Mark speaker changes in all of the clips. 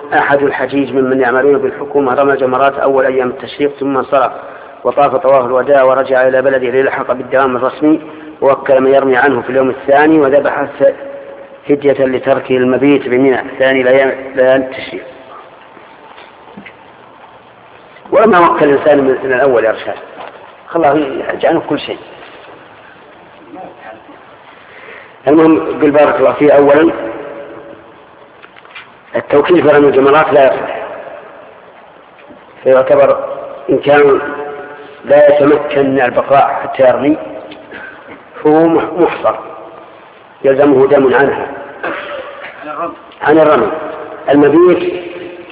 Speaker 1: أحد الحجيج ممن يعملون بالحكومة رمى جمرات أول أيام التشريق ثم انصرف وطاف طواف الوداع ورجع إلى بلده ليلحق بالدوام الرسمي، ووكل من يرمي عنه في اليوم الثاني، وذبح فدية لتركه المبيت بمنى ثاني ليالي التشريق. ولما وكل الإنسان من الأول يا رشاد خلاه يحج عنه كل شيء. المهم قل بارك الله فيه. أولا التوكيل في رمي الجمرات لا يصح، فيعتبر إن كان لا يتمكن من البقاء حتى يرمي فهو محصر يلزمه دم عنها عن الرمي. المبيت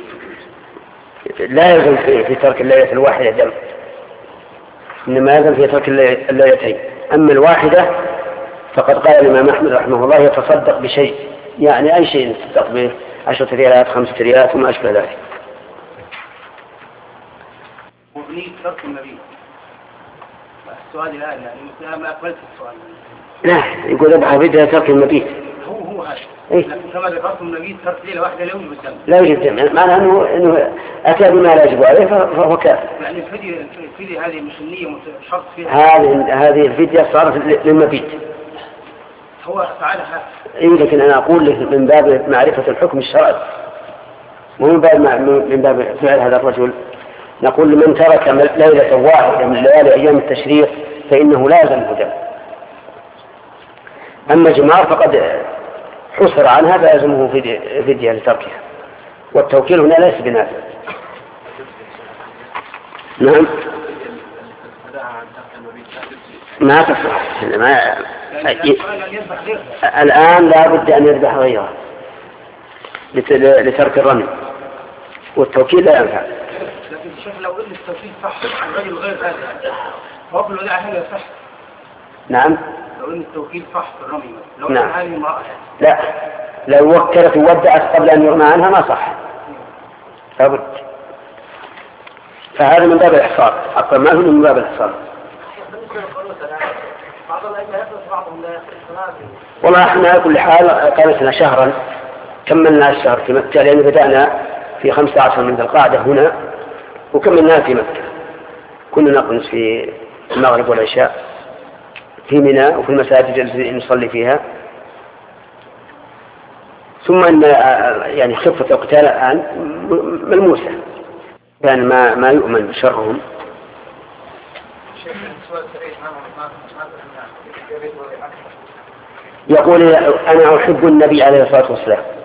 Speaker 1: لا يلزم في ترك الليلة الواحدة دم، إنما يلزم في ترك الليلتين. أما الواحدة فقد قال الإمام أحمد رحمه الله يتصدق بشيء، يعني أي شيء يتصدق به، 10 ريالات 5 ريالات وما أشبه ذلك.
Speaker 2: وبنية ترك المبيت. السؤال الآن يعني ما أقبلت السؤال.
Speaker 1: لا يقول ذبح فدية ترك المبيت.
Speaker 2: هو هذا.
Speaker 1: إيه؟
Speaker 2: لكن كما ذكرت المبيت ترك ليلة واحدة لا يوجب الدم.
Speaker 1: لا يوجب الدم، معناه أنه أتى بما لا يجب عليه فهو كافر.
Speaker 2: يعني الفدية هذه مش النية شرط فيها.
Speaker 1: هذه الفدية صارت للمبيت.
Speaker 2: هو فعلها.
Speaker 1: إيه لكن أنا أقول لك من باب معرفة الحكم الشرعي، مو من باب فعل هذا الرجل. نقول لمن ترك ليلة واحدة من ليالي أيام التشريق فإنه لا يلزمه دم. أما جمار فقد حصر عنها فيلزمه فدية لتركها، والتوكيل هنا ليس بنافع. نعم ما تصح. الآن لا بد أن يذبح غيره لترك الرمي، والتوكيل لا ينفع.
Speaker 2: لكن الشيخ لو إن التوكيل صح عن رجل غير هذا فوق الوداع هذا صح.
Speaker 1: نعم
Speaker 2: لو إن التوكيل صح في الرمي لو
Speaker 1: نعم.
Speaker 2: هذه امرأة
Speaker 1: لا لو وكلت وودعت قبل أن يرمى عنها ما صح لابد. فهذا من باب الإحصار، أقول ما هو من باب الإحصار. والله احنا على كل حال قامتنا شهرا، كملنا الشهر في مكة، لأن بدأنا في 15 من ذي القعدة هنا وكملنا في مكة. كنا نقنص في المغرب والعشاء في منى وفي المساجد التي نصلي فيها. ثم أن يعني خفة القتال الآن ملموسة، كان ما يؤمن شرهم. يقول أنا أحب النبي عليه الصلاة والسلام